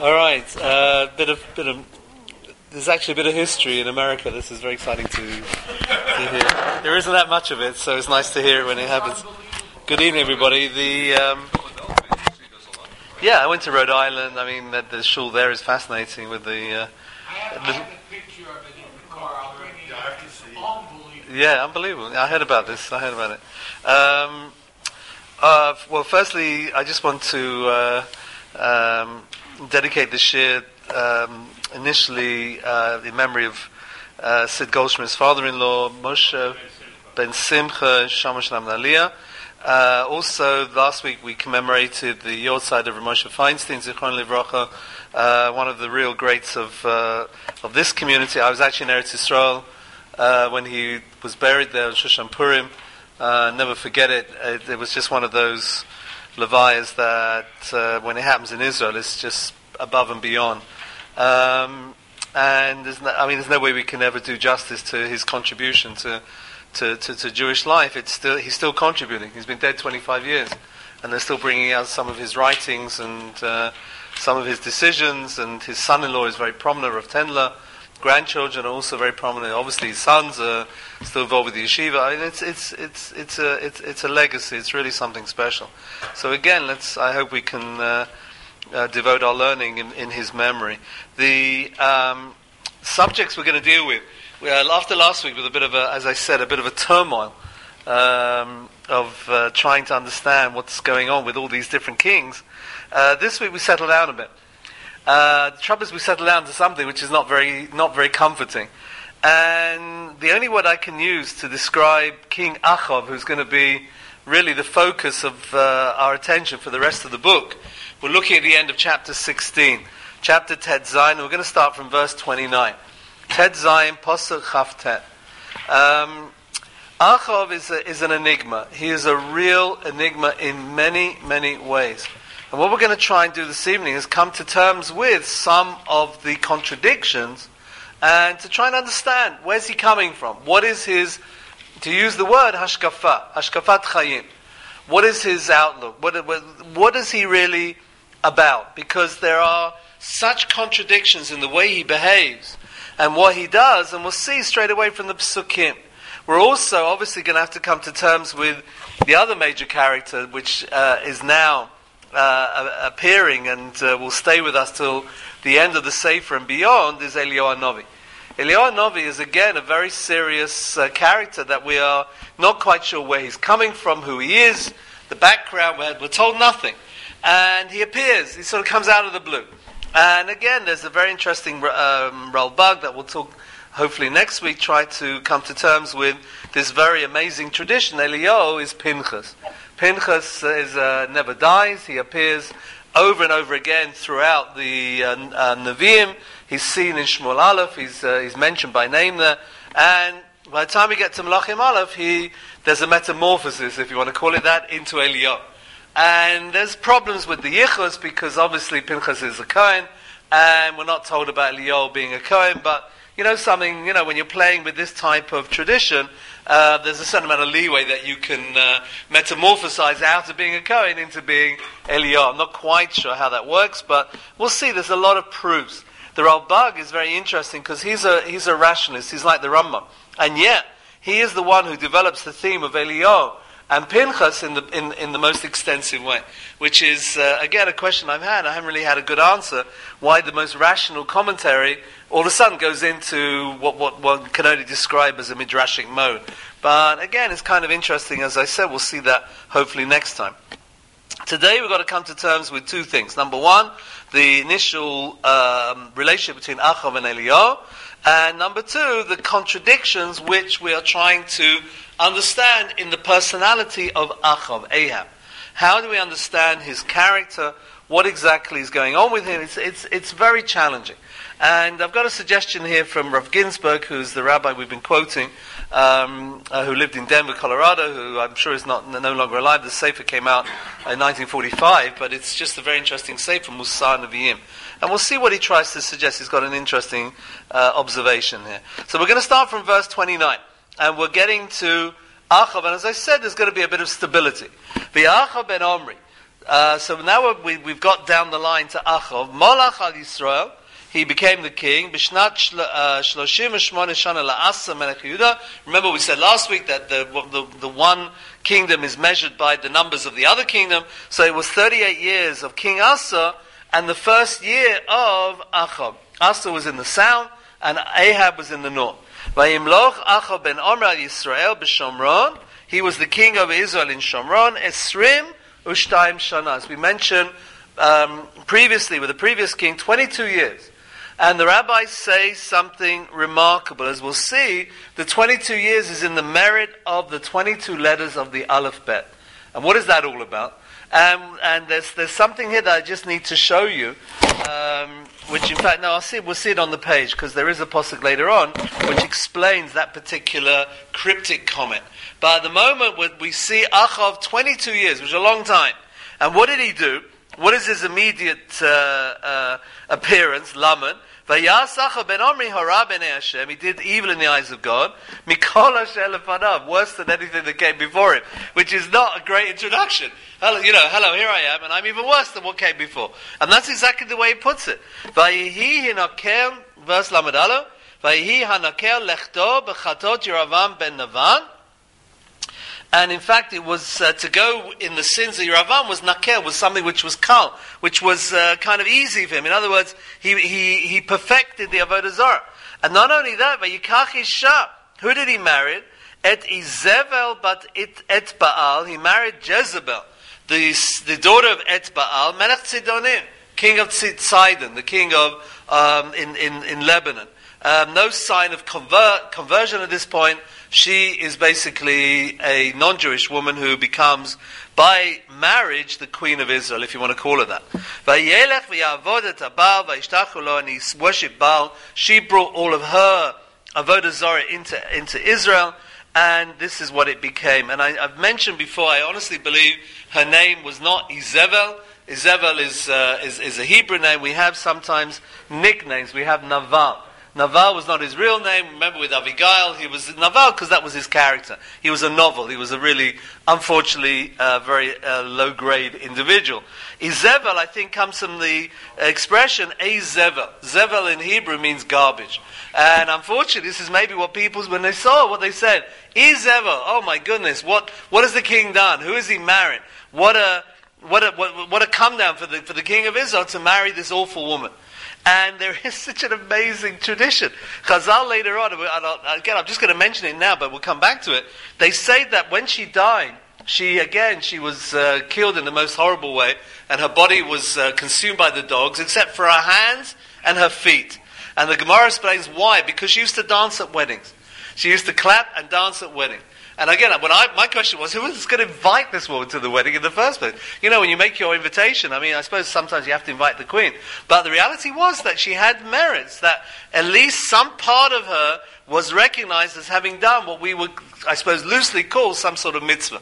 All right, there's actually a bit of history in America. This is very exciting to hear. There isn't that much of it, so it's nice to hear it when it happens. Good evening, everybody. I went to Rhode Island. I mean, the shul there is fascinating with the. I have a picture of it in the car. I'll bring it. It's unbelievable. Yeah, unbelievable. I heard about this. I heard about it. Well, firstly, I just want to dedicate the shir initially in memory of Sid Goldschmidt's father-in-law, Moshe Ben Simcha Shamash Lam Naliyah. Also, last week we commemorated the Yortzeit of Moshe Feinstein, Zichron Livracha, one of the real greats of this community. I was actually in Eretz Yisrael when he was buried there on Shushan Purim. Never forget it. It was just one of those levayas that when it happens in Israel, it's just above and beyond. And there's no way we can ever do justice to his contribution to Jewish life. He's still contributing. He's been dead 25 years, and they're still bringing out some of his writings and some of his decisions. And his son-in-law is very prominent, Rav Tendler. Grandchildren are also very prominent. Obviously, his sons are still involved with the yeshiva. I mean, it's a legacy. It's really something special. So again, I hope we can devote our learning in his memory. The subjects we're going to deal with. After last week, with a bit of a turmoil of trying to understand what's going on with all these different kings. This week we settled down a bit. The trouble is we settled down to something which is not very comforting. And the only word I can use to describe King Achav, who's going to be really the focus of our attention for the rest of the book, we're looking at the end of chapter 16, chapter Tet Zayin, and we're going to start from verse 29. Tet Zayin, Pasuk Chaf Tet. Achav is an enigma. He is a real enigma in many, many ways. And what we're going to try and do this evening is come to terms with some of the contradictions and to try and understand where's he coming from. What is his, to use the word, hashkafat chayim. What is his outlook? What is he really about? Because there are such contradictions in the way he behaves and what he does, and we'll see straight away from the Psukim. We're also obviously going to have to come to terms with the other major character, which is now appearing and will stay with us till the end of the Sefer and beyond, is Eliyahu Hanavi. Eliyahu Hanavi is again a very serious character that we are not quite sure where he's coming from, who he is, the background. We're told nothing, and he appears. He sort of comes out of the blue. And again, there's a very interesting Ralbag that we'll talk hopefully next week. Try to come to terms with this very amazing tradition. Eliyahu is Pinchas. Pinchas never dies. He appears over and over again throughout the Nevi'im. He's seen in Shmuel Aleph. He's mentioned by name there. And by the time we get to Melachim Aleph, there's a metamorphosis, if you want to call it that, into Eliyahu. And there's problems with the Yichus because obviously Pinchas is a Kohen, and we're not told about Eliyahu being a Kohen. But when you're playing with this type of tradition, there's a certain amount of leeway that you can metamorphosize out of being a Kohen into being Eliyahu. I'm not quite sure how that works, but we'll see. There's a lot of proofs. The Ralbag is very interesting because he's a rationalist. He's like the Rambam, and yet he is the one who develops the theme of Eliyahu and Pinchas in the most extensive way, which is again a question I've had. I haven't really had a good answer. Why the most rational commentary all of a sudden goes into what one can only describe as a midrashic mode. But again, it's kind of interesting. As I said, we'll see that hopefully next time. Today we've got to come to terms with two things. Number one, the initial relationship between Achav and Eliyahu, and number two, the contradictions which we are trying to understand in the personality of Achav, Ahab. How do we understand his character? What exactly is going on with him? It's very challenging. And I've got a suggestion here from Rav Ginsburg, who's the rabbi we've been quoting, who lived in Denver, Colorado, who I'm sure is no longer alive. The Sefer came out in 1945, but it's just a very interesting Sefer, Musar Nevi'im. And we'll see what he tries to suggest. He's got an interesting observation here. So we're going to start from verse 29. And we're getting to Achav, and as I said, there's going to be a bit of stability. The Achav ben Omri. So now we've got down the line to Achav. Molach al Yisrael. He became the king. Bishnat 38 shana la'asa melech Yehuda. Remember, we said last week that the one kingdom is measured by the numbers of the other kingdom. So it was 38 years of King Asa, and the first year of Achav. Asa was in the south, and Ahab was in the north. Vayimloch Achav ben Omri al Yisrael b'Shomron. He was the king of Israel in Shomron. Esrim u'shtayim shana. As we mentioned previously with the previous king, 22 years. And the rabbis say something remarkable. As we'll see, the 22 years is in the merit of the 22 letters of the Aleph Bet. And what is that all about? And there's something here that I just need to show you, which in fact, we'll see it on the page, because there is a posuk later on, which explains that particular cryptic comment. But at the moment, we see Achav 22 years, which is a long time. And what did he do? What is his immediate appearance? Laman. Vayas ben Omri hara b'nei Hashem. He did evil in the eyes of God. Mikol asher lefanav, worse than anything that came before him, which is not a great introduction. Hello, here I am, and I'm even worse than what came before. And that's exactly the way he puts it. Vayihi hinakel, verse Lamed Aleph. Vayihi hanakel lechto b'chatot Yeravam ben Navan. And in fact, it was to go in the sins of Yeravam was nakel, was something which was kal, which was kind of easy for him. In other words, he perfected the avodah zarah. And not only that, but Yikach Isha, who did he marry? Et Izevel, but et Baal. He married Jezebel, the daughter of Et Baal, Melech Tzidonim, king of Sidon, the king of in Lebanon. No sign of conversion at this point. She is basically a non-Jewish woman who becomes, by marriage, the queen of Israel, if you want to call her that. And he worshipped Baal. She brought all of her avodah zarah into Israel, and this is what it became. And I've mentioned before, I honestly believe her name was not Izebel. Izebel is a Hebrew name. We have sometimes nicknames. We have Naval. Naval was not his real name. Remember with Abigail, he was Naval because that was his character. He was a novel. He was a really, unfortunately, very low-grade individual. Izebel, I think, comes from the expression Ezevel. Zevel in Hebrew means garbage. And unfortunately, this is maybe what people, when they saw what they said, Ezevel, oh my goodness, what has the king done? Who is he married? What a come down for the king of Israel to marry this awful woman. And there is such an amazing tradition. Chazal later on, again, I'm just going to mention it now, but we'll come back to it. They say that when she died, she was killed in the most horrible way, and her body was consumed by the dogs, except for her hands and her feet. And the Gemara explains why. Because she used to dance at weddings. She used to clap and dance at weddings. And again, my question was, who was going to invite this woman to the wedding in the first place? You know, when you make your invitation, I suppose sometimes you have to invite the queen. But the reality was that she had merits, that at least some part of her was recognized as having done what we would, I suppose, loosely call some sort of mitzvah.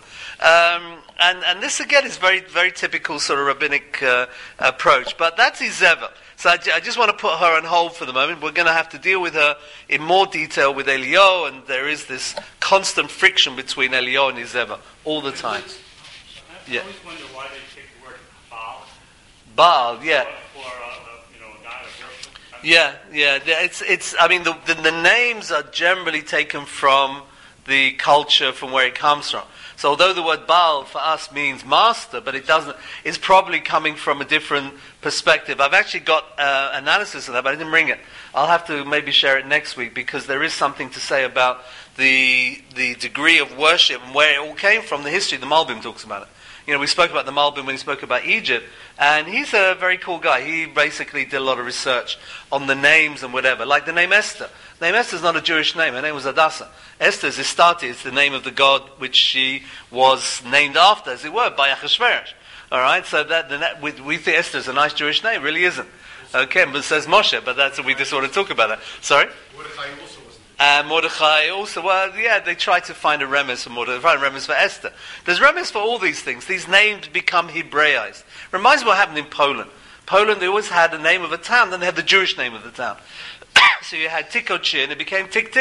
And this, again, is very, very typical sort of rabbinic approach. But that's Izebel. So I just want to put her on hold for the moment. We're going to have to deal with her in more detail with Eliyahu, and there is this constant friction between Eliyahu and Izebel all the time. I always wonder why they take the word Baal. Baal, yeah. For a god of worship. Yeah. It's. I mean, the names are generally taken from the culture from where it comes from. So although the word Baal for us means master, but it doesn't, it's probably coming from a different perspective. I've actually got analysis of that, but I didn't bring it. I'll have to maybe share it next week, because there is something to say about the degree of worship and where it all came from. The history, the Malbim talks about it. You know, we spoke about the Malbim when he spoke about Egypt, and he's a very cool guy. He basically did a lot of research on the names and whatever, like the name Esther. The name Esther is not a Jewish name. Her name was Hadassah. Esther is Istati. It's the name of the god which she was named after, as it were, by Achashverosh. All right, so we think Esther is a nice Jewish name. It really isn't. Okay, but it says Moshe, but that's we just want to talk about that. Sorry? Mordechai also wasn't. Mordechai also, well, yeah, they try to find a remes for Mordechai, find a remes for Esther. There's remes for all these things. These names become Hebraized. Reminds me what happened in Poland. Poland, they always had a name of a town, then they had the Jewish name of the town. So you had Tikochin, it became Tiktin.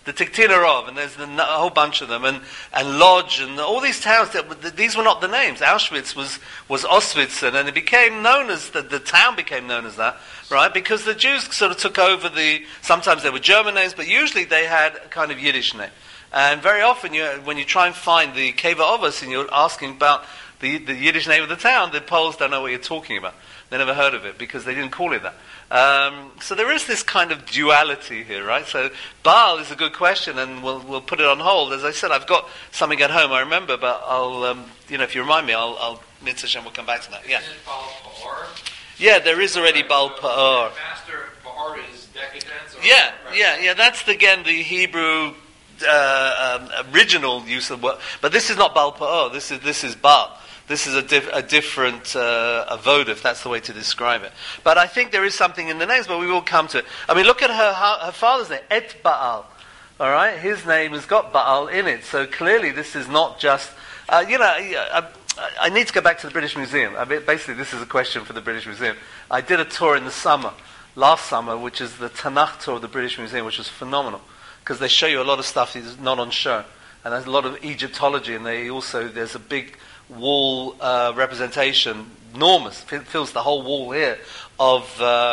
the Tiktinarov, and there's a whole bunch of them, and Lodz, and all these towns. These were not the names. Auschwitz was Auschwitz, and it became known as the town became known as that, right? Because the Jews sort of took over sometimes they were German names, but usually they had a kind of Yiddish name. And very often, when you try and find the Keva Ovos and you're asking about the Yiddish name of the town, the Poles don't know what you're talking about. They never heard of it because they didn't call it that. So there is this kind of duality here, right? So Baal is a good question, and we'll put it on hold. As I said, I've got something at home I remember, but I'll if you remind me, I'll Mitzvah Hashem will come back to that. Yeah. Isn't it Baal Pa'or? Yeah, there is already Baal Pa'or. Master Pa'or is decadence. Yeah. That's the Hebrew original use of word, but this is not Baal Pa'or. This is Baal. This is a different avoda, if that's the way to describe it. But I think there is something in the names, but we will come to it. I mean, look at her father's name, Et Baal. All right, his name has got Baal in it, so clearly this is not just. I need to go back to the British Museum. I mean, basically, this is a question for the British Museum. I did a tour in the last summer, which is the Tanakh tour of the British Museum, which was phenomenal because they show you a lot of stuff that's not on show, and there's a lot of Egyptology, and there's a big wall representation, enormous, fills the whole wall here, of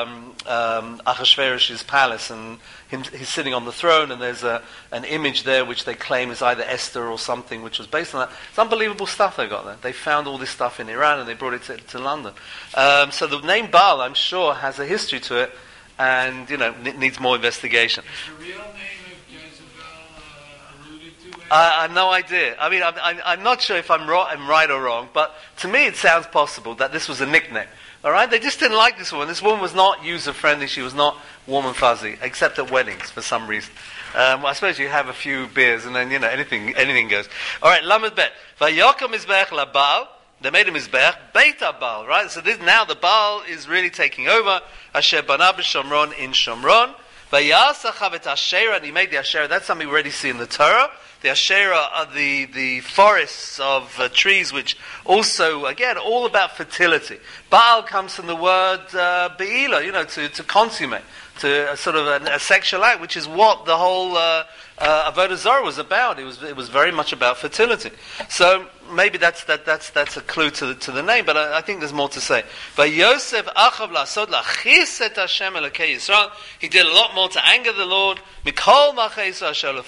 Achashverosh's palace, and he's sitting on the throne, and there's an image there which they claim is either Esther or something, which was based on that. It's unbelievable stuff they got there. They found all this stuff in Iran, and they brought it to London. So the name Baal, I'm sure, has a history to it, and needs more investigation. Is the real name of Jezebel alluded to? I have no idea. I mean, I'm not sure if I'm right or wrong, but to me it sounds possible that this was a nickname. All right, they just didn't like this woman. This woman was not user-friendly. She was not warm and fuzzy, except at weddings for some reason. I suppose you have a few beers and then anything goes. All right, Lamed Bet. Vayokom Mizbech LaBaal. They made a Mizbech Beit Baal. Right, so now the Baal is really taking over. Asher Bana b'Shomron in Shomron. Vayasachav et Asherah, and he made the Asherah. That's something we already see in the Torah. The Asherah are the forests of trees, which also, again, all about fertility. Baal comes from the word be'ila, to consummate, to a sort of a sexual act, which is what the whole Avodah Zarah was about. It was very much about fertility. So maybe that's a clue to the name, but I think there's more to say. Yosef achav la'asod la'chis et Hashem Elokei Yisrael. He did a lot more to anger the Lord. Mikol Malchei Yisrael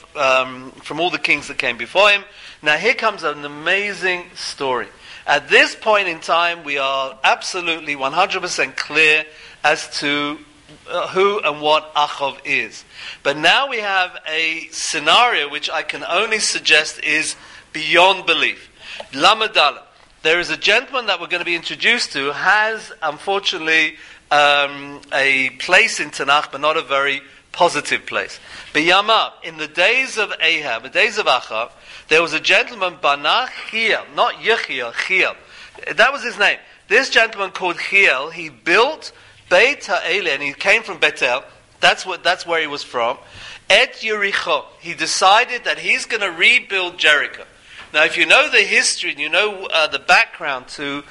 from all the kings that came before him. Now here comes an amazing story. At this point in time, we are absolutely 100% clear as to who and what Achav is. But now we have a scenario which I can only suggest is beyond belief. Lamadala. There is a gentleman that we're going to be introduced to, has unfortunately a place in Tanakh, but not a very positive place. B'yamav, in the days of Ahab, the days of Achav, there was a gentleman, Bana Chiel, not Yechiel, Chiel. That was his name. This gentleman called Chiel, he built Beit HaEle, and he came from Betel. That's where he was from. Et Yericho. He decided that he's going to rebuild Jericho. Now, if you know the history and you know the background to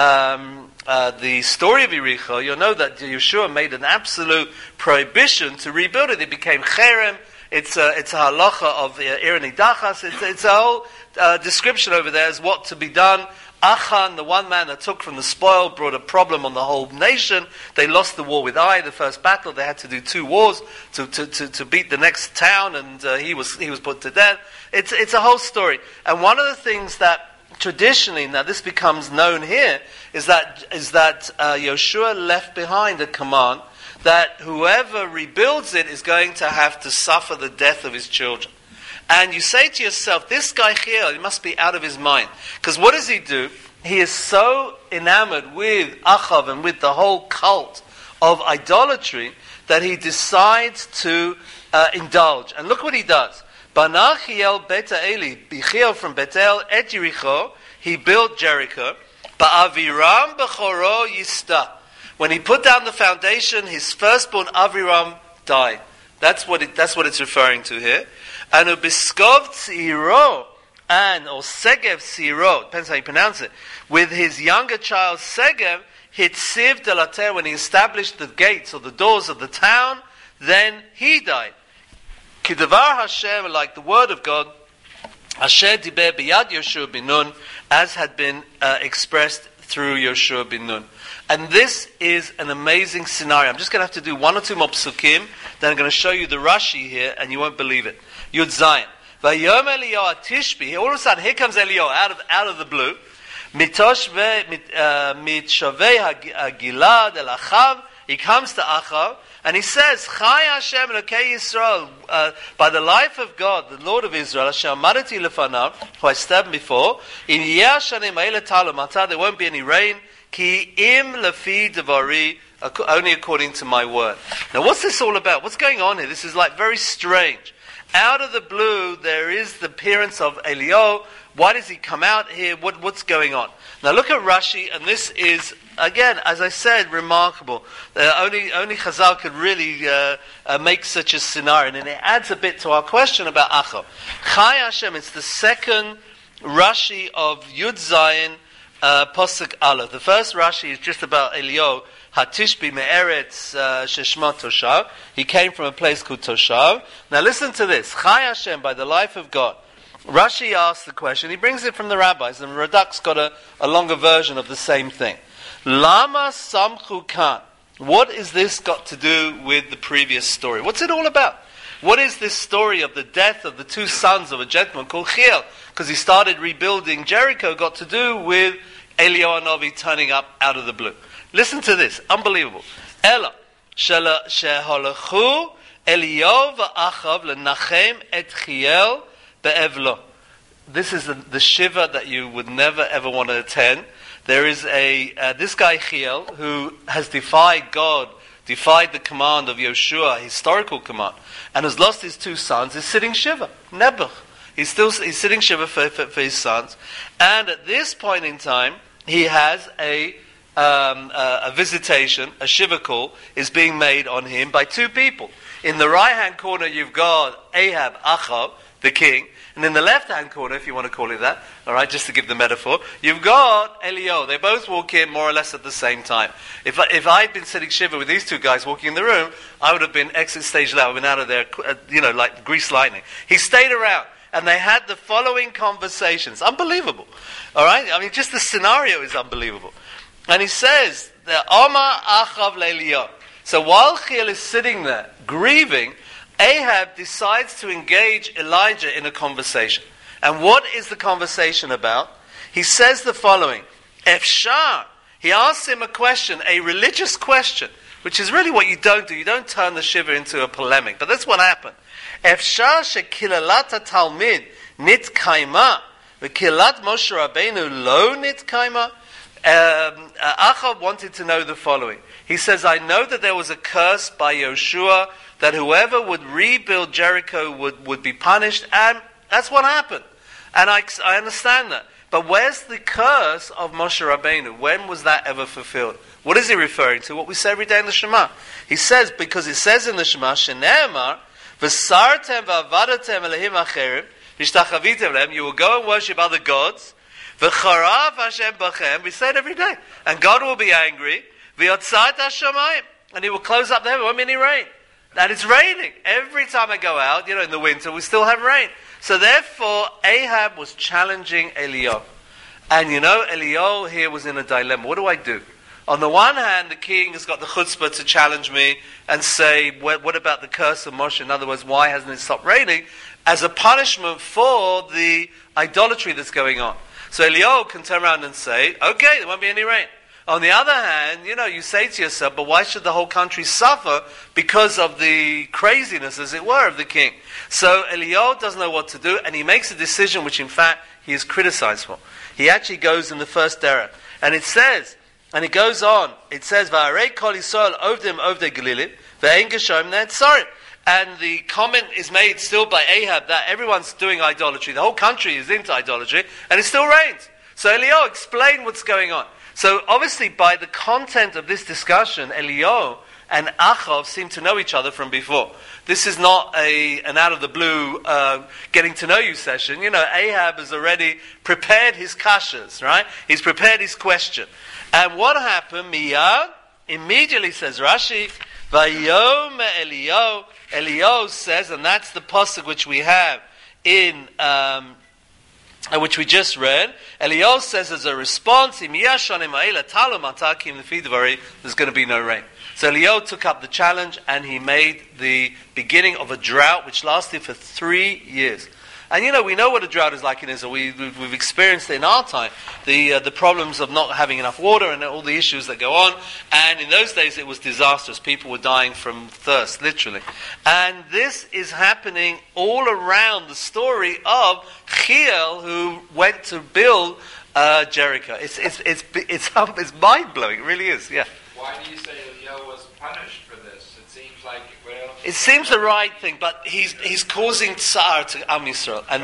the story of Yericho, you'll know that Yeshua made an absolute prohibition to rebuild it. It became cherem. It's a halacha of Irani Dachas. It's a whole description over there as what to be done. Achan, the one man that took from the spoil, brought a problem on the whole nation. They lost the war with Ai, the first battle. They had to do 2 wars to beat the next town, and he was put to death. It's a whole story. And one of the things that traditionally, now this becomes known here, is that Yeshua left behind a command that whoever rebuilds it is going to have to suffer the death of his children. And you say to yourself, this guy here, he must be out of his mind. Because what does he do? He is so enamored with Achav and with the whole cult of idolatry that he decides to indulge. And look what he does. Bana Chiel Bet Eli, Bichiel from Betel, et Yericho, he built Jericho. Ba'aviram b'choro yista. When he put down the foundation, his firstborn Aviram died. That's what it's referring to here. And ubiskov tziro, or Segev tziro, depends how you pronounce it, with his younger child Segev, hitziv delater, when he established the gates or the doors of the town, then he died. Kidavar Hashem, like the word of God, Asher diber biyad Yoshua bin Nun, as had been expressed through Yoshua bin Nun. And this is an amazing scenario. I'm just going to have to do one or two more psukim, then I'm going to show you the Rashi here, and you won't believe it. Yud Zayin. Vayom Eliyahu Tishbi. All of a sudden, here comes Eliyahu out of the blue. Mitoshavei Gilad El Achav. He comes to Achav, and he says, Chai Hashem Elokei Yisrael, by the life of God, the Lord of Israel, Asher Amadati Lefanav, who I stabbed before, in Yeh Shanim Eile Talu Mata, there won't be any rain, Ki Im Lefi Devari, only according to my word. Now what's this all about? What's going on here? This is like very strange. Out of the blue, there is the appearance of Eliyahu. Why does he come out here? What's going on? Now look at Rashi, and this is, again, as I said, remarkable. Only Chazal could really make such a scenario, and it adds a bit to our question about Achav. Chai Hashem, it's the second Rashi of Yud Zayin, Posuk Aleph. The first Rashi is just about Eliyahu, Hatishbi me'eretz sheshma Toshav. He came from a place called Toshav. Now listen to this. Chai Hashem, by the life of God. Rashi asks the question, he brings it from the rabbis, and Radak's got a longer version of the same thing. Lama samchu kan. What is this got to do with the previous story? What's it all about? What is this story of the death of the two sons of a gentleman called Chiel, because he started rebuilding Jericho, got to do with Eliyahu Hanavi turning up out of the blue? Listen to this, unbelievable. Ela shehalachu Eliyahu va'achav lenachem et Chiel be'evlo. This is the shiva that you would never ever want to attend. There is this guy Chiel who has defied God, defied the command of Yoshua, historical command, and has lost his two sons. Is sitting shiva, Nebuch. He's sitting shiva for his sons, and at this point in time, he has a visitation, a shiva call is being made on him by two people. In the right hand corner, you've got Ahab, Achav, the king, and in the left-hand corner, if you want to call it that, all right, just to give the metaphor, you've got Eliyahu. They both walk in more or less at the same time. If I'd been sitting shiva with these two guys walking in the room, I would have been exit stage left. I would have been out of there, like grease lightning. He stayed around, and they had the following conversations. Unbelievable, all right? I mean, just the scenario is unbelievable. And he says, the Omar Achav le'Eliyahu. So while Chiel is sitting there, grieving, Ahab decides to engage Elijah in a conversation. And what is the conversation about? He says the following, Efshar. He asks him a question, a religious question, which is really what you don't do. You don't turn the shiva into a polemic, but that's what happened. Efshar shekilalat talmid nit kaima, v'kilat Moshe Rabbeinu lo nit kaima. Achav wanted to know the following. He says, I know that there was a curse by Yoshua that whoever would rebuild Jericho would be punished, and that's what happened. And I understand that. But where's the curse of Moshe Rabbeinu? When was that ever fulfilled? What is he referring to? What we say every day in the Shema. He says, because it says in the Shema, Shene'emar, V'sartem v'avadatem elehim acherim, v'shtachavitem lehem, you will go and worship other gods, v'charav Hashem bachem, we say it every day, and God will be angry, v'yotzat hashamayim, and he will close up the heaven, won't be any rain. And it's raining. Every time I go out, in the winter, we still have rain. So therefore, Ahab was challenging Eliyahu. And Eliyahu here was in a dilemma. What do I do? On the one hand, the king has got the chutzpah to challenge me and say, what about the curse of Moshe? In other words, why hasn't it stopped raining? As a punishment for the idolatry that's going on. So Eliyahu can turn around and say, okay, there won't be any rain. On the other hand, you say to yourself, but why should the whole country suffer because of the craziness, as it were, of the king? So Eliyahu doesn't know what to do, and he makes a decision which, in fact, he is criticized for. He actually goes in the first derech. And it says, and it goes on, it says, V'arei kol Yisrael ovdem ovdei Galilim, v'ein geshoim ne'etzarim. And the comment is made still by Ahab that everyone's doing idolatry, the whole country is into idolatry, and it still rains. So Eliyahu explained what's going on. So obviously by the content of this discussion, Eliyahu and Achav seem to know each other from before. This is not an out-of-the-blue getting to know you session. Ahab has already prepared his kashas, right? He's prepared his question. And what happened? Miyad, immediately, says Rashi, Vayom Eliyahu. Eliyahu says, and that's the pasuk which we have in which we just read. Eliyahu says as a response, there's going to be no rain. So Eliyahu took up the challenge and he made the beginning of a drought which lasted for 3 years. And we know what a drought is like in Israel. We've experienced it in our time. The problems of not having enough water and all the issues that go on. And in those days it was disastrous. People were dying from thirst, literally. And this is happening all around the story of Chiel, who went to build Jericho. It's mind-blowing. It really is, yeah. Why do you say Eliyahu was punished for this? It seems like, it seems the right thing, but he's causing tsar to Am Yisrael, and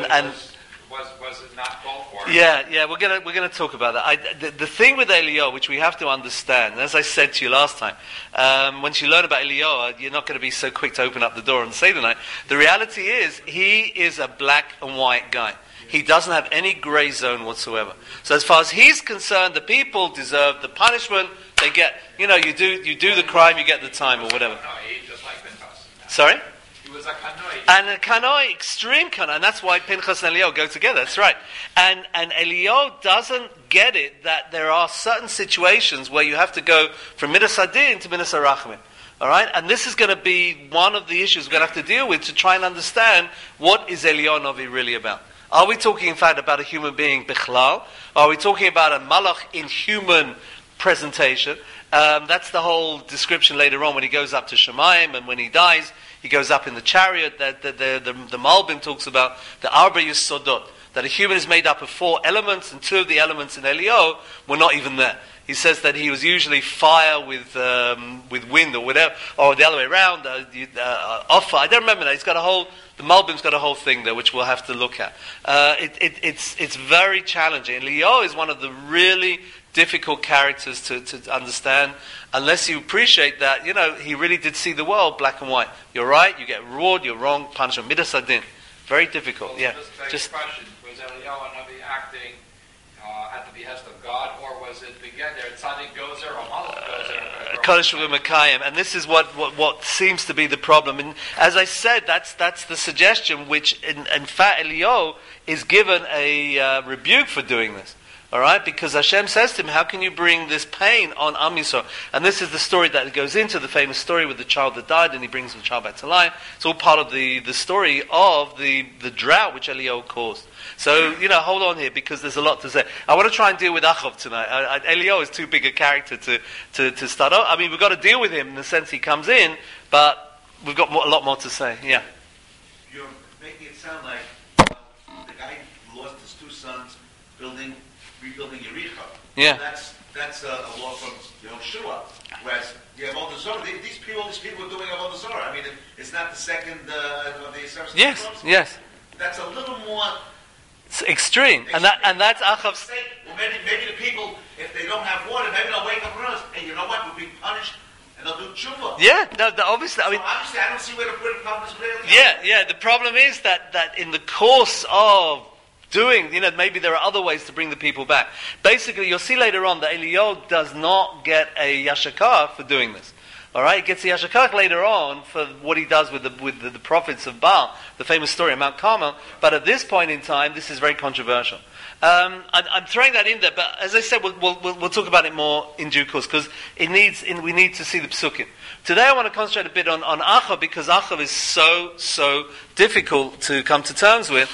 was it not called for? Yeah, we're gonna talk about that. The thing with Eliyahu, which we have to understand, and as I said to you last time, once you learn about Eliyahu, you're not going to be so quick to open up the door and say the night. The reality is, he is a black and white guy. He doesn't have any grey zone whatsoever. So as far as he's concerned, the people deserve the punishment. They get, you do the crime, you get the time or whatever. Just like Pinchas. Sorry? He was a kanoi. And a kanoi, extreme kanoi, and that's why Pinchas and Eliyahu go together. That's right. And Eliyahu doesn't get it that there are certain situations where you have to go from Midas Hadin to Midas Harachamim. All right, and this is going to be one of the issues we're going to have to deal with to try and understand what is Eliyahu Novi really about. Are we talking, in fact, about a human being, bichlal? Are we talking about a malach in human presentation? That's the whole description later on when he goes up to Shemayim, and when he dies, he goes up in the chariot. That the Malbim talks about the Arba Yisodot, that a human is made up of 4 elements, and 2 of the elements in Eliyahu were not even there. He says that he was usually fire with wind or whatever, or the other way around. Offer. I don't remember that. The Malbim's got a whole thing there, which we'll have to look at. It's very challenging. Eliyahu is one of the really difficult characters to understand, unless you appreciate that, he really did see the world black and white. You're right, you get reward, you're wrong, punishment. Midas Hadin. Very difficult, well, yeah. Just question, was Eliyahu Hanavi acting at the behest of God, or was it begin there, Tzaddik goes there, or Malach goes there? Kodesh Makayim, and this is what seems to be the problem. And as I said, that's the suggestion, which in fact Eliyahu is given a rebuke for doing this. All right, because Hashem says to him, "How can you bring this pain on Am Yisrael?" And this is the story that goes into the famous story with the child that died, and he brings the child back to life. It's all part of the story of the drought which Eliyahu caused. So hold on here, because there's a lot to say. I want to try and deal with Achav tonight. Eliyahu is too big a character to start off. I mean, we've got to deal with him in the sense he comes in, but we've got a lot more to say. Yeah. You're making it sound like the guy lost his 2 sons rebuilding Yericho. Yeah. That's a law from Yehoshua. Whereas you have Avodah Zarah. These people are doing Avodah Zarah. I mean, it's not the second of the Yisrael. Yes. That's a little more. It's extreme. And that's Achav's. Well, maybe the people, if they don't have water, maybe they'll wake up and realize, hey, you know what? We'll be punished, and they'll do tshuva. Yeah. No. Obviously, I mean. So obviously, I don't see where the problem is really. Yeah. The problem is that in the course of doing, maybe there are other ways to bring the people back. Basically, you'll see later on that Eliyahu does not get a yashakar for doing this. All right, he gets the yashakar later on for what he does with the prophets of Baal, the famous story of Mount Carmel. But at this point in time, this is very controversial. I'm throwing that in there, but as I said, we'll talk about it more in due course, because we need to see the psukim. Today I want to concentrate a bit on Achav, because Achav is so difficult to come to terms with.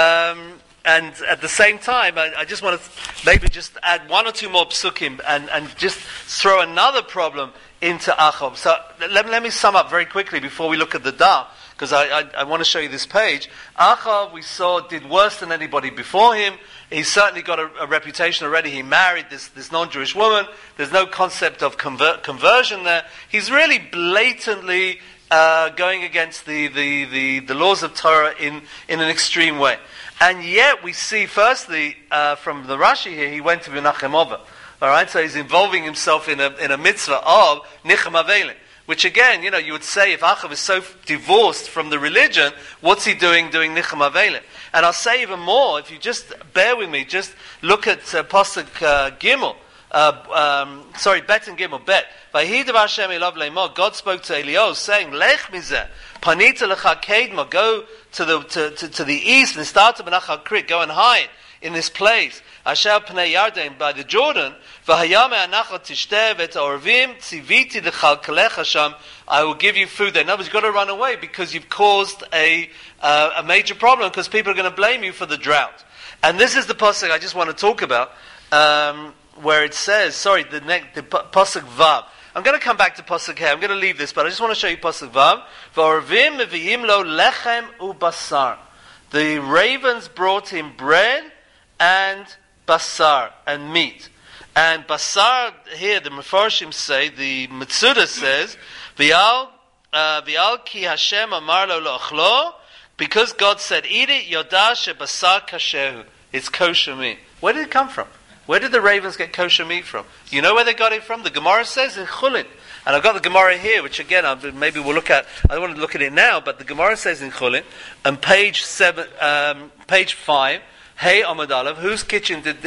And at the same time, I just want to maybe just add 1 or 2 more psukim and just throw another problem into Achav. So let me sum up very quickly before we look at the Daf, because I want to show you this page. Achav, we saw, did worse than anybody before him. He's certainly got a reputation already. He married this non-Jewish woman. There's no concept of conversion there. He's really blatantly going against the laws of Torah in an extreme way. And yet we see, firstly, from the Rashi here, he went to Menachem Ova. All right, so he's involving himself in a mitzvah of Nichem Aveilim, which again, you would say, if Achav is so divorced from the religion, what's he doing Nichem Aveilim? And I'll say even more, if you just bear with me, just look at Pasuk Gimel. Bet and Gimel, Bet. God spoke to Eliyahu, saying, Lech mizeh, panita lecha kedma, go to the east, and start to Benachal Krit, go and hide in this place. Asher pnei Yarden, by the Jordan, v'hayame anachal tishteh v'et orvim, tziviti l'chalkalecha sham, I will give you food there. In other words, you've got to run away because you've caused a major problem, because people are going to blame you for the drought. And this is the pasuk I just want to talk about, where it says, the pasuk Vav. I'm going to come back to pasuk here. I'm going to leave this, but I just want to show you pasuk Vav. V'orvim mevi'im lo lechem u'basar. The ravens brought him bread and basar, and meat. And basar, here the Mefarshim say, the Metzudah says, V'al ki Hashem amar lo lo'achlo, because God said, eat it, yodah shebasar kashehu. It's kosher meat. Where did it come from? Where did the ravens get kosher meat from? You know where they got it from? The Gemara says in Chulin. And I've got the Gemara here, which again, maybe we'll look at, I don't want to look at it now, but the Gemara says in Chulin, on page 5, Hey Amud Aleph, whose kitchen did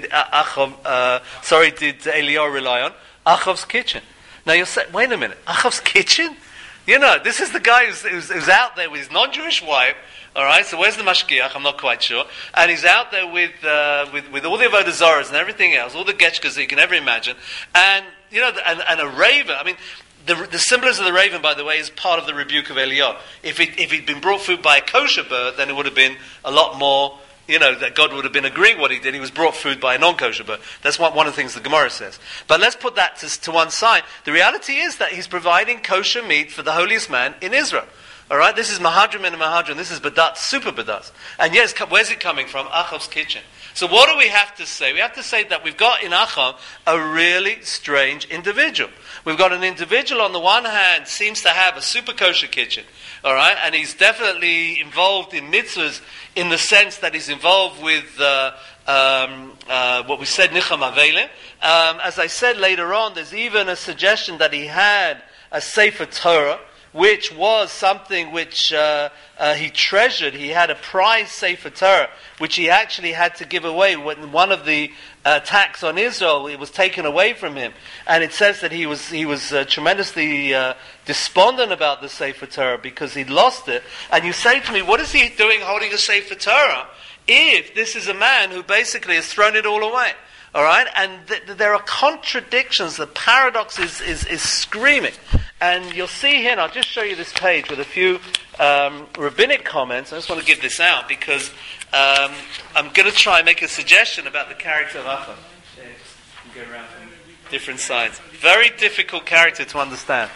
Eliyahu rely on? Achav's kitchen. Now you'll say, wait a minute, Achav's kitchen? You know, this is the guy who's out there with his non-Jewish wife. All right, so where's the mashgiach? I'm not quite sure. And he's out there with all the avodah zaras and everything else, all the getchkas that you can ever imagine. And you know, and a raven. I mean, the symbolism of the raven, by the way, is part of the rebuke of Eliyahu. If he'd been brought food by a kosher bird, then it would have been a lot more. You know, that God would have been agreeing what he did. He was brought food by a non-kosher bird. That's one of the things the Gemara says. But let's put that to one side. The reality is that he's providing kosher meat for the holiest man in Israel. All right, this is Mahadrim and Mahadrim. This is Badat, super Badat. And yes, where's it coming from? Achav's kitchen. So what do we have to say? We have to say that we've got in Achav a really strange individual. We've got an individual on the one hand seems to have a super kosher kitchen. All right, and he's definitely involved in mitzvahs in the sense that he's involved with what we said, Nicham Avelim. As I said later on, there's even a suggestion that he had a Sefer Torah, which was something which he treasured. He had a prized Sefer Torah, which he actually had to give away when one of the attacks on Israel, it was taken away from him. And it says that he was tremendously despondent about the Sefer Torah because he'd lost it. And you say to me, what is he doing holding a Sefer Torah if this is a man who basically has thrown it all away? All right, and there are contradictions. The paradox is screaming, and you'll see here. And I'll just show you this page with a few rabbinic comments. I just want to give this out because I'm going to try and make a suggestion about the character of Achav. Go around from different sides. Very difficult character to understand.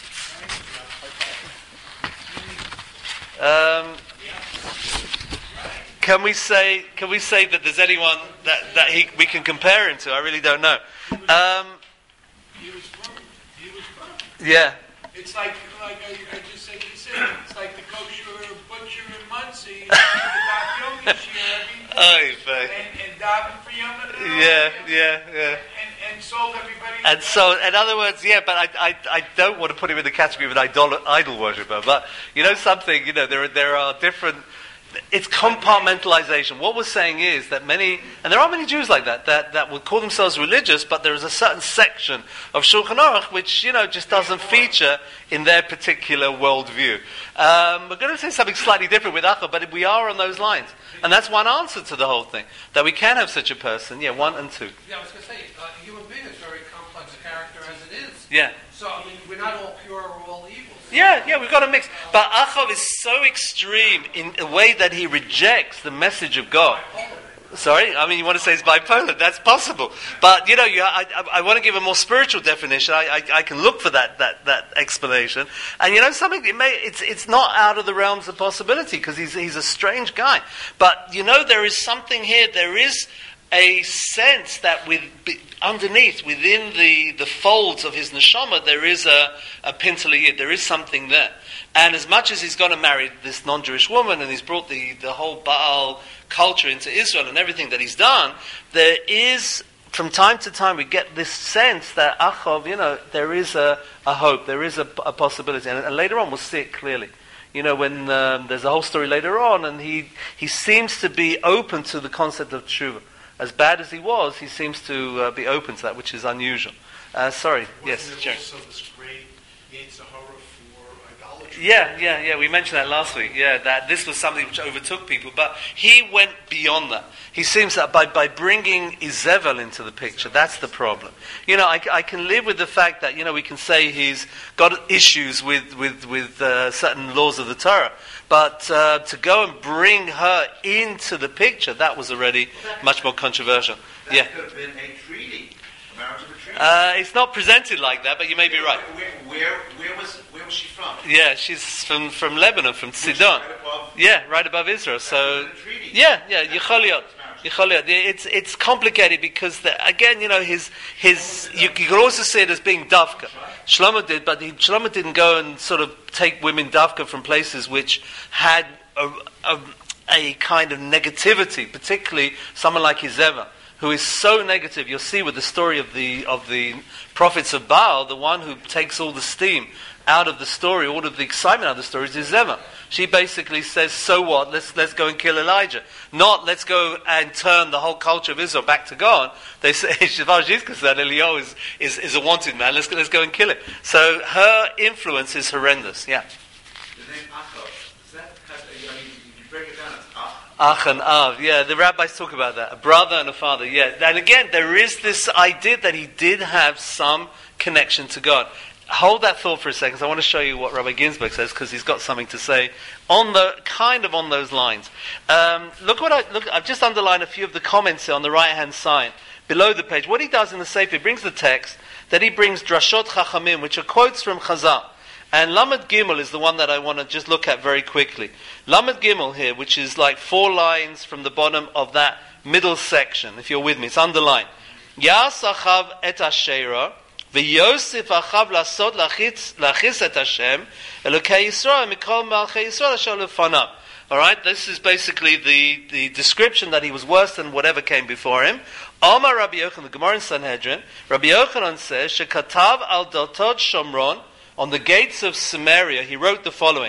Can we say that there's anyone that we can compare him to? I really don't know. He was from. Yeah. It's like I just said. It's like the kosher butcher in Muncie. The Daf Yomi share and daven for Yom Kippur. Yeah. And sold everybody. And so, in other words, yeah, but I don't want to put him in the category of an idol worshipper. But you know something, you know there are different. It's compartmentalization. What we're saying is that and there are many Jews like that would call themselves religious, but there is a certain section of Shulchan Aruch which, just doesn't feature in their particular worldview. We're going to say something slightly different with Achav, but we are on those lines. And that's one answer to the whole thing, that we can have such a person. Yeah, 1 and 2. Yeah, I was going to say, human being is very complex character as it is. Yeah. So, I mean, we're not all pure or all evil. Yeah, we've got a mix. But Achav is so extreme in a way that he rejects the message of God. Sorry? I mean, you want to say it's bipolar. That's possible. But, I want to give a more spiritual definition. I can look for that explanation. And, something, it's not out of the realms of possibility because he's a strange guy. But, there is something here. There is a sense that underneath, within the folds of his neshama, there is a pintaliyid, there is something there. And as much as he's going to marry this non-Jewish woman, and he's brought the whole Baal culture into Israel and everything that he's done, there is, from time to time, we get this sense that Achav, there is a hope, there is a possibility. And later on, we'll see it clearly. When there's a whole story later on, and he seems to be open to the concept of tshuva. as bad as he seems to be open to that, which is unusual. Sorry, yes, Jerry. Also this great Yetzer Hara for idolatry. Yeah. We mentioned that last week. Yeah, that this was something which overtook people, but he went beyond that. He seems that by bringing Izebel into the picture, that's the problem. I can live with the fact that we can say he's got issues with certain laws of the Torah, but to go and bring her into the picture, that was already much more controversial. That could have been a treaty, a marriage of a treaty. It's not presented like that, but you may be right. Where was she from? Yeah, she's from Lebanon, from Sidon. Right above Israel. So, Yecholiyot. It's complicated because again, his you could also see it as being Davka. Shlomo did, but Shlomo didn't go and sort of take women Davka from places which had a kind of negativity, particularly someone like Izeva, who is so negative. You'll see with the story of the prophets of Baal, the one who takes all the steam out of the story, all of the excitement out of the story is Izeva. She basically says, so what? Let's go and kill Elijah. Not let's go and turn the whole culture of Israel back to God. They say, as far as she's concerned, Eliyahu is a wanted man. Let's go and kill it. So her influence is horrendous. Yeah. The name Achav, is that, you break it down as Ach and Av, yeah, the rabbis talk about that. A brother and a father, yeah. And again, there is this idea that he did have some connection to God. Hold that thought for a second, because I want to show you what Rabbi Ginsburg says, because he's got something to say on those lines. I've just underlined a few of the comments here on the right-hand side, below the page. What he does in the Sefer, he brings the text, then he brings Drashot Chachamim, which are quotes from Chazal. And Lamed Gimel is the one that I want to just look at very quickly. Lamed Gimel here, which is like 4 lines from the bottom of that middle section, if you're with me, it's underlined. Yas Achav et Asherah, v'yosif Achav lasot lachis et Hashem, Elokei Yisrael mikol malchei Yisrael asher lefanav. Alright, this is basically the description that he was worse than whatever came before him. Omar Rabbi Yochanan, the Gemara in Sanhedrin, Rabbi Yochanan says, Shekatav al Daltod Shomron, on the gates of Samaria, he wrote the following: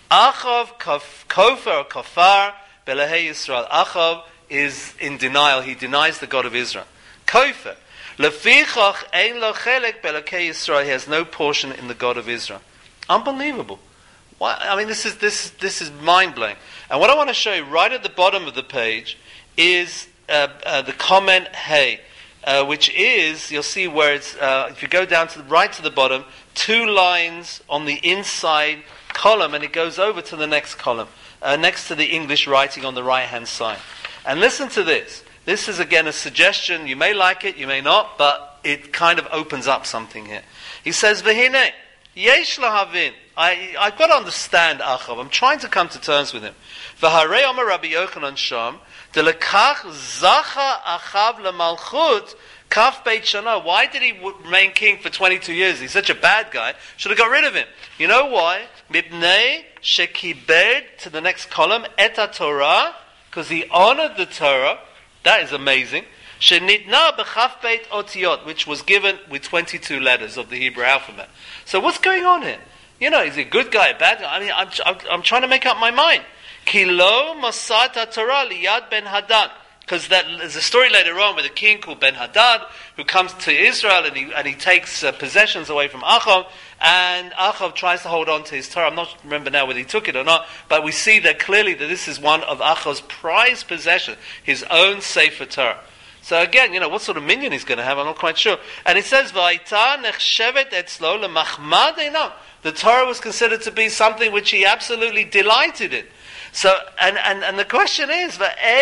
Achav kofer or kafar belehei Yisrael. Achav is in denial; he denies the God of Israel. Kofer lefichach ein lo chelek belehei Yisrael. He has no portion in the God of Israel. Unbelievable. Why? I mean, this is mind blowing. And what I want to show you right at the bottom of the page is the comment Hey. Which is, you'll see where it's, if you go down to the bottom, 2 lines on the inside column, and it goes over to the next column, next to the English writing on the right-hand side. And listen to this. This is again a suggestion. You may like it, you may not, but it kind of opens up something here. He says, V'hinei, yesh lahavin. I've got to understand Achav. I'm trying to come to terms with him. V'harei Omer Rabbi Yochanan Sham, Delekach zacha Achav lemalchut kaf beit shana. Why did he remain king for 22 years? He's such a bad guy. Should have got rid of him. You know why? Mipnei shekibed, to the next column, et Torah, because he honored the Torah. That is amazing. Shenitna b'chaf beit otiyot, which was given with 22 letters of the Hebrew alphabet. So what's going on here? Is he a good guy, a bad guy? I mean, I'm trying to make up my mind. Kilo Masata Torah liyad ben Hadad, because there's a story later on with a king called Ben Hadad who comes to Israel and he takes possessions away from Achav, and Achav tries to hold on to his Torah. I'm not remember now whether he took it or not, but we see that clearly that this is one of Achav's prized possessions, his own Sefer Torah. So again, what sort of minion he's going to have, I'm not quite sure. And it says, V'ayta nechshevet etzlo lemachmad einam. The Torah was considered to be something which he absolutely delighted in. So, and the question is,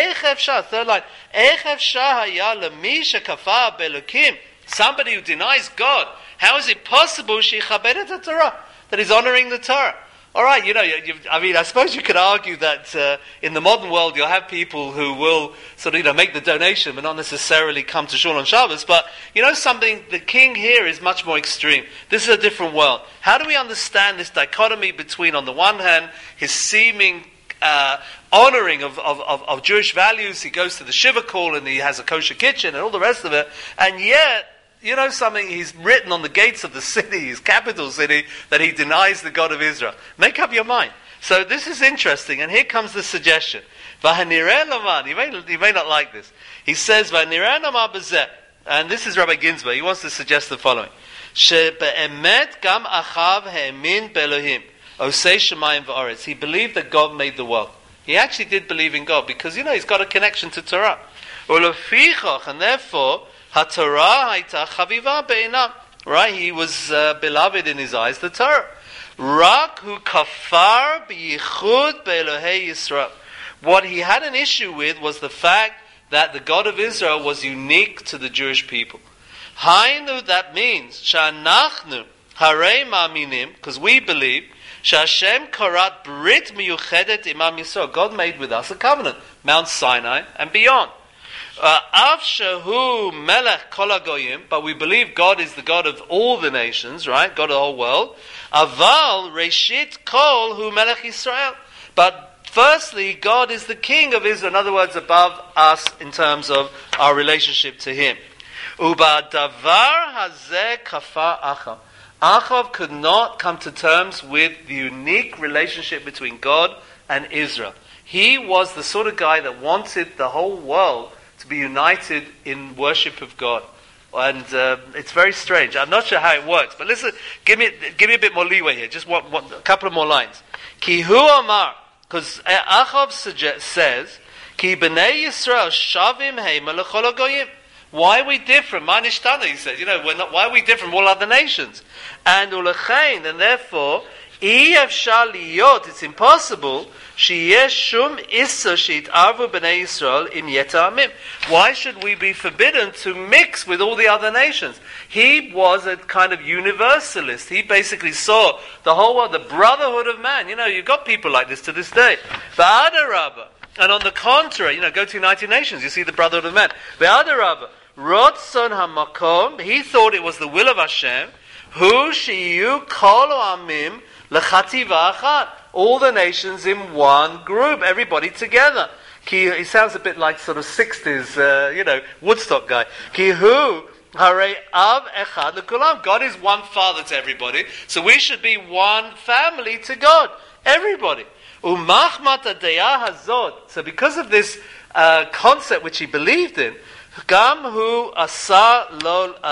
third line, somebody who denies God, how is it possible that he's honoring the Torah? All right, I suppose you could argue that in the modern world you'll have people who will sort of make the donation but not necessarily come to Shul on Shabbos. But something, the king here is much more extreme. This is a different world. How do we understand this dichotomy between, on the one hand, his seeming honoring of Jewish values? He goes to the Shiva Kol and he has a kosher kitchen and all the rest of it, and yet something, he's written on the gates of the city, his capital city, that he denies the God of Israel. Make up your mind. So this is interesting, and here comes the suggestion. V'hanireh laman. You may not like this. He says, V'hanireh laman b'zeh. And this is Rabbi Ginsburg. He wants to suggest the following. She'be'emet gam achav ha'emin be'elohim. Osei shemayim v'aretz. He believed that God made the world. He actually did believe in God, because, he's got a connection to Torah. Ulefichach, and therefore, ha-Torah hayta chaviva be'einav. Right? He was beloved in his eyes, the Torah. Rak hu kafar b'yichud be'elohei Yisrael. What he had an issue with was the fact that the God of Israel was unique to the Jewish people. Hainu, that means, sha'anachnu harei ma'aminim, because we believe, sha'Hashem karat brit miyuchedet imam Yisrael. God made with us a covenant, Mount Sinai and beyond. Av shehu melech kol hagoyim, but we believe God is the God of all the nations, right? God of the whole world. Aval reshit kol hu melech Yisrael. But firstly, God is the king of Israel. In other words, above us in terms of our relationship to Him. Uba davar hazeh kafar Achav. Achav could not come to terms with the unique relationship between God and Israel. He was the sort of guy that wanted the whole world to be united in worship of God. And it's very strange. I'm not sure how it works, but listen, give me a bit more leeway here. Just a couple of more lines. Ki hu amar, because Achav says, Ki b'nei Yisrael shavim heima l'chol hagoyim. Why are we different? Ma'nishtana, he says. Why are we different from all other nations? And ulechein, and therefore, it's impossible. Why should we be forbidden to mix with all the other nations? He was a kind of universalist. He basically saw the whole world, the brotherhood of man. You've got people like this to this day. V'adarabba. And on the contrary, go to United Nations, you see the brotherhood of man. V'adarabba. Rotzon hamakom. He thought it was the will of Hashem. Hu shiyu kol amim lechativa achat. All the nations in one group, everybody together. He sounds a bit like sort of 60s, Woodstock guy. Ki hu harei av echad lekulam. God is one father to everybody, so we should be one family to God, everybody. Umachmat adayah hazot. So because of this concept which he believed in, gam hu nasa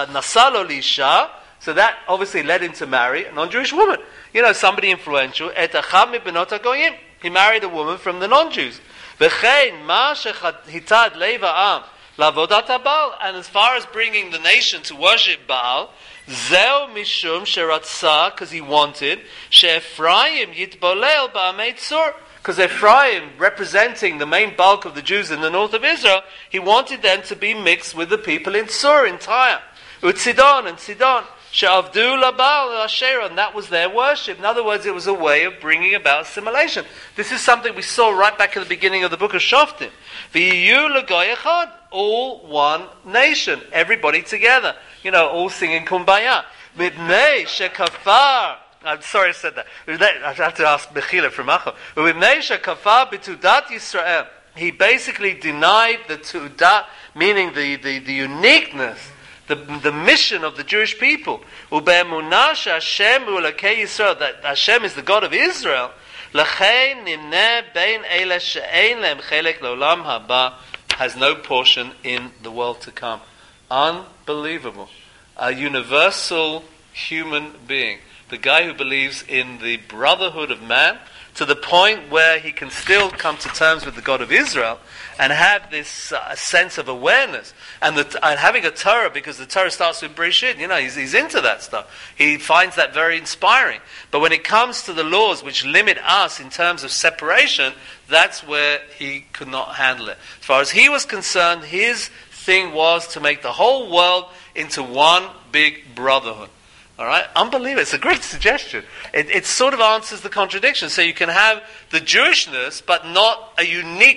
lo lisha. So that obviously led him to marry a non-Jewish woman. Somebody influential. Et acham mibenot hagoyim. He married a woman from the non-Jews. V'chein ma shechitad leva am lavodat haBaal. And as far as bringing the nation to worship Baal, zeu mishum sheratza, because he wanted, she'Ephraim yitbolel ba'amei tzur. Because Ephraim, representing the main bulk of the Jews in the north of Israel, he wanted them to be mixed with the people in Tzur, in Tyre. Utzidon and Sidon. She'avdu labal Asherah, and that was their worship. In other words, it was a way of bringing about assimilation. This is something we saw right back at the beginning of the book of Shoftim. V'yiyu l'goy echad, all one nation, everybody together. All singing Kumbaya. Midnei shekafar. I'm sorry I said that. I have to ask Mechila from Achav. Midnei shekafar b'tudat Yisrael. He basically denied the tudat, meaning the uniqueness, the mission of the Jewish people. Ube'emunah she'Hashem hu Elokei Yisrael, that Hashem is the God of Israel. L'chein nimneh bein eileh she'ein lehem chelek l'olam haba, has no portion in the world to come. Unbelievable. A universal human being. The guy who believes in the brotherhood of man, to the point where he can still come to terms with the God of Israel and have this sense of awareness and having a Torah, because the Torah starts with Bereshit. He's into that stuff. He finds that very inspiring. But when it comes to the laws which limit us in terms of separation, that's where he could not handle it. As far as he was concerned, his thing was to make the whole world into one big brotherhood. All right, unbelievable. It's a great suggestion. It sort of answers the contradiction. So you can have the Jewishness, but not a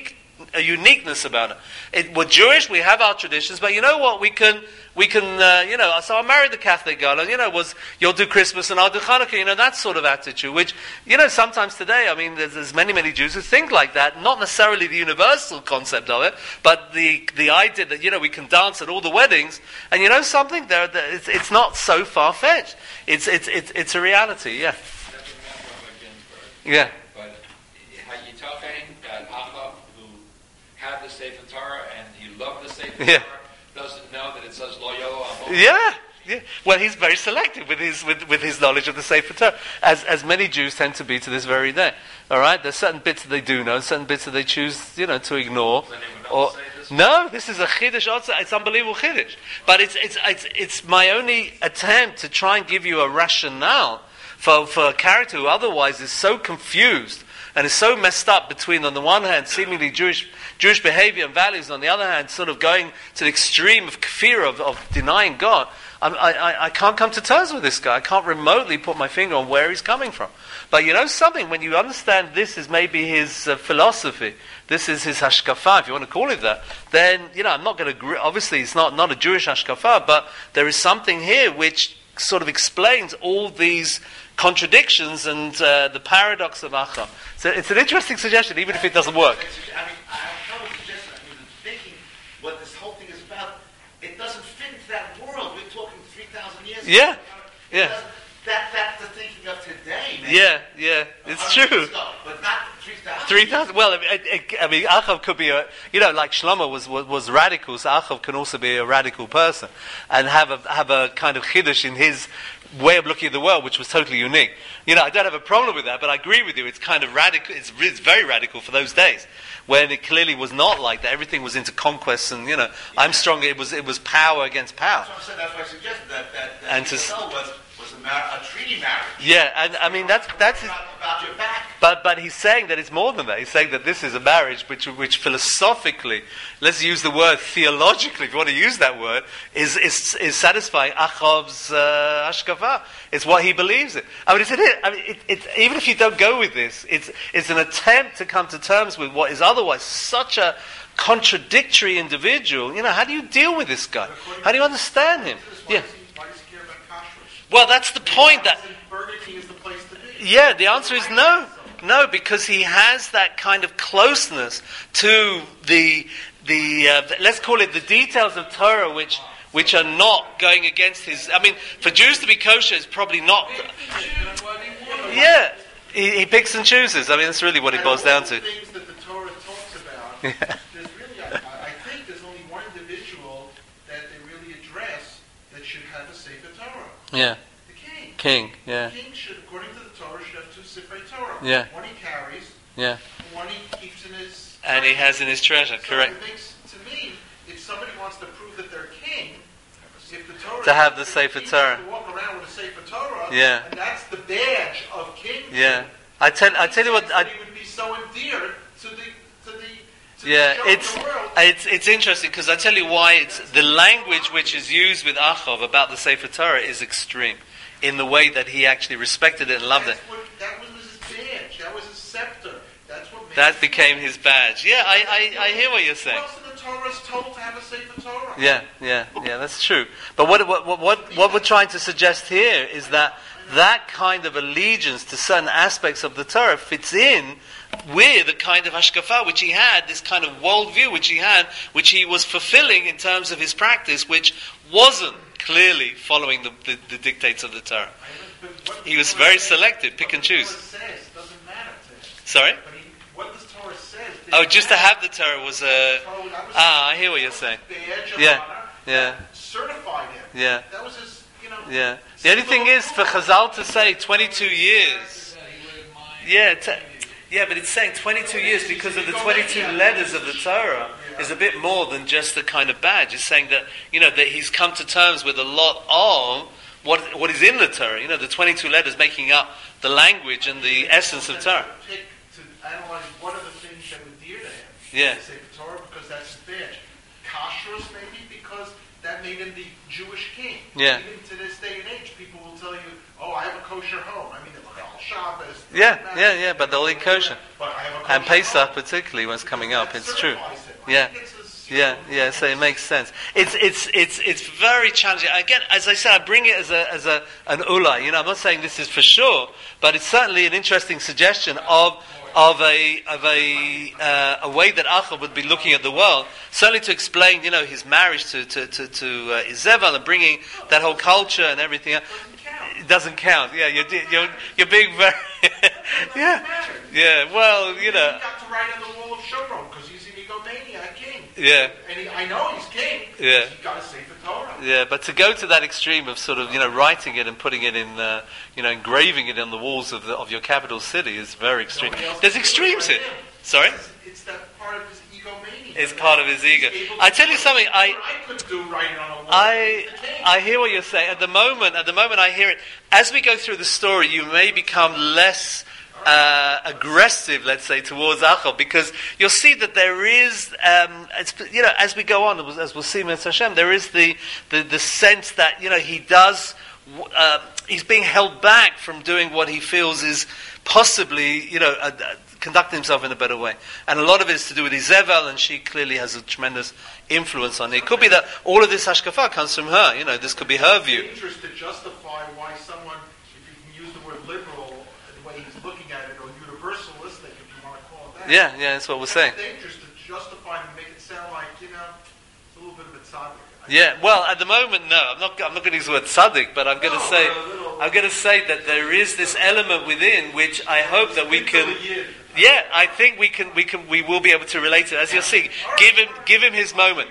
uniqueness about it. We're Jewish. We have our traditions, but you know what? We can. So I married the Catholic girl, and you'll do Christmas and I'll do Hanukkah. That sort of attitude, which sometimes today, there's many Jews who think like that. Not necessarily the universal concept of it, but the idea that we can dance at all the weddings, and something there, it's not so far fetched. It's a reality. Yeah. Yeah. But his Sefer Torah and he loved the Sefer Yeah. Torah doesn't know that it says Lo Yolo Amo. Yeah. Yeah. Well, he's very selective with his knowledge of the Sefer Torah, as many Jews tend to be to this very day. All right, there's certain bits that they do know, and certain bits that they choose, to ignore. Does anyone else Or say this? no, this is a chiddush. Also, it's unbelievable chiddush. But it's my only attempt to try and give you a rationale for a character who otherwise is so confused and is so messed up between, on the one hand, seemingly Jewish behavior and values, on the other hand, sort of going to the extreme of kafir, of denying God. I can't come to terms with this guy. I can't remotely put my finger on where he's coming from. But you know something, when you understand this is maybe his philosophy, this is his hashkafa, if you want to call it that, then, I'm not going to agree. Obviously, it's not a Jewish hashkafa, but there is something here which sort of explains all these contradictions and the paradox of Achav. So it's an interesting suggestion, even if it doesn't work. I have trouble suggesting, thinking what this whole thing is about, it doesn't fit into that world. We're talking 3,000 years ago. Yeah, yeah. That's the thinking of today, man. Yeah, it's true. But not 3,000. 3,000. Well, Achav could be like Shlomo was radical, so Achav can also be a radical person and have a kind of chiddush in his way of looking at the world, which was totally unique. I don't have a problem with that, but I agree with you. It's kind of radical. It's very radical for those days when it clearly was not like that. Everything was into conquest, and I'm strong. It was power against power. That's what I'm saying. That's why I suggested that And to was a treaty marriage. Yeah, and I mean that's about your back. But he's saying that it's more than that. He's saying that this is a marriage which philosophically, let's use the word theologically, if you want to use that word, is satisfying Achav's hashkafa. It's what he believes in. I mean, it's even if you don't go with this, it's an attempt to come to terms with what is otherwise such a contradictory individual. How do you deal with this guy? How do you understand him? Yeah. Why does he care about kashrus? Well, that's the point. That Burger King is the place to be. yeah, the answer is no. No, because he has that kind of closeness to the let's call it the details of Torah, which are not going against his. I mean, for Jews to be kosher is probably not. Yeah, he picks and chooses. I mean, that's really what it boils down to. The things that the Torah talks about, there's really, I think there's only one individual that they really address that should have a Sefer Torah. Yeah, The king. king. Yeah, The king should, according to the Torah, should have two Sifrei Torah. Yeah. One he carries, yeah, and one he keeps in his... and he has in his treasure. So Correct. it makes, to me, if somebody wants to prove that they're king, if the Torah... To have the if Sefer king Torah. has to walk around with a Sefer Torah, Yeah. and that's the badge of king. Yeah, I tell you what. He would be so endeared to the Yeah, show of the world. it's interesting because I tell you why. It's the language which is used with Achav about the Sefer Torah is extreme in the way that he actually respected it and loved it. That was his badge. That was his scepter. That's what made That him became king. his badge. Yeah, I hear what you're saying. Who else in the Torah is told to have a Sefer Torah? Yeah, that's true. But what we're trying to suggest here is that kind of allegiance to certain aspects of the Torah fits in with the kind of hashkafa which he had, this kind of worldview which he had, which he was fulfilling in terms of his practice, which wasn't clearly following the dictates of the Torah. He was very selective, pick and choose. What the Torah says doesn't matter to him. Sorry? But what the Torah says... Oh, just to have the Torah was a... I hear what you're saying. Badge of Yeah, honor yeah, that certified him. yeah. That was his, Yeah. The only thing is, for Chazal to say 22 years... Yeah, but it's saying 22 years because of the 22 letters of the Torah is a bit more than just the kind of badge. It's saying that, that he's come to terms with a lot of what is in the Torah. The 22 letters making up the language and the essence of Torah. To analyze what are the things that were dear to him. Yeah. To say the Torah because that's his badge. Kashrus maybe because that made him the Jewish king. Yeah. Even to this day and age, people will tell you, "Oh, I have a kosher home." I mean, all Shabbos. Yeah, but they'll eat kosher. But I have a And kosher Pesach home. particularly when it's coming up, That it's true. certifies it. Yeah. He gets a seal. Yeah, so it makes sense. It's very challenging. Again, as I said, I bring it as an ulai. I'm not saying this is for sure, but it's certainly an interesting suggestion of a way that Achav would be looking at the world. Certainly to explain, his marriage to Izebel and bringing that whole culture and everything. It doesn't count. Yeah, you're being very. Yeah. Well, He got to write on the wall of Shomron because he's an egomaniac king. Yeah. And I know he's king. Yeah. He got a Sefer Torah. Yeah, but to go to that extreme of sort of, writing it and putting it in, engraving it on the walls of your capital city is very extreme. There's extremes here. Sorry? It's that part of his egomania. It's part of his ego. I tell you something, I could do writing on a wall. I hear what you're saying. At the moment I hear it. As we go through the story, you may become less aggressive, let's say, towards Achav, because you'll see that there is, as we go on, as we'll see in Hashem, there is the sense that he does. He's being held back from doing what he feels is possibly, conducting himself in a better way. And a lot of it is to do with Izebel, and she clearly has a tremendous influence on it. It could be that all of this hashkafa comes from her. This could be her view. It's dangerous to justify why someone, if you can use the word liberal, the way he's looking at it, or universalistic, if you want to call it that. Yeah, that's what we're saying. It's dangerous to justify and make it sound like, it's a little bit of a tzaddik. Yeah, well, at the moment, no. I'm not going to use the word tzaddik, but I'm going to say that there is this element within which I hope that we can. Yeah, I think we will be able to relate to it. As you'll see, give him his moment.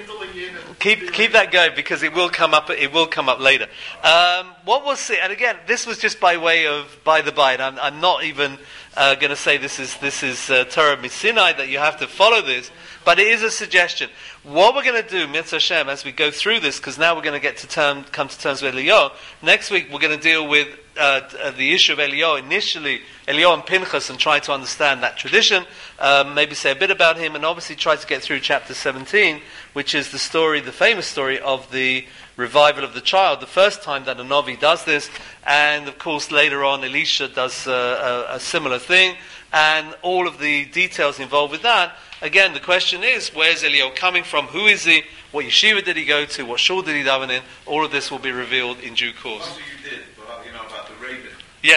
Keep that going, because it will come up. It will come up later. What we'll see, and again, this was just by way of by the by. And I'm not even going to say this is Torah Misinai that you have to follow this, but it is a suggestion. What we're going to do, Mitzvah Hashem, as we go through this, because now we're going to come to terms with Eliyahu. Next week we're going to deal with the issue of Eliyahu. Initially, Eliyahu and Pinchas, and try to understand that tradition. Maybe say a bit about him, and obviously try to get through chapter 17, which is the famous story of the revival of the child, the first time that a Navi does this, and of course later on Elisha does a similar thing, and all of the details involved with that. Again, the question is, where's Eliyahu coming from? Who is he? What yeshiva did he go to? What shul did he daven in? All of this will be revealed in due course. Also you did, about the raven. Yeah.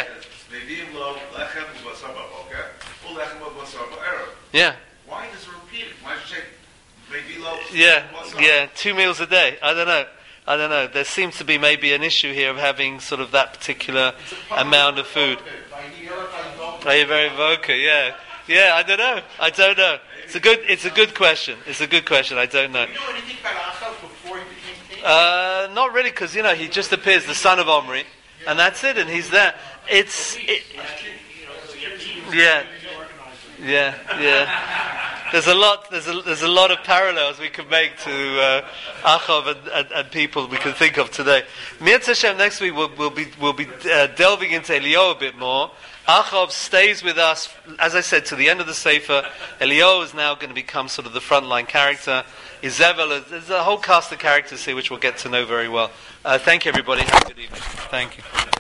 Yeah. Why does it repeat it? Why does it say, Yeah, 2 meals a day. I don't know. There seems to be maybe an issue here of having sort of that particular amount of food. Are you very vocal? Yeah. Yeah, I don't know. It's a good question. I don't know. Do you know anything about Achav before he became king? Not really, because he just appears, the son of Omri, and that's it, and he's there. Yeah. There's a lot of parallels we can make to Achav and people we can think of today. Mitzvah Hashem, next week we'll be delving into Eliyahu a bit more. Achav stays with us, as I said, to the end of the Sefer. Eliyahu is now going to become sort of the frontline character. Izebel, there's a whole cast of characters here which we'll get to know very well. Thank you, everybody. Have a good evening. Thank you.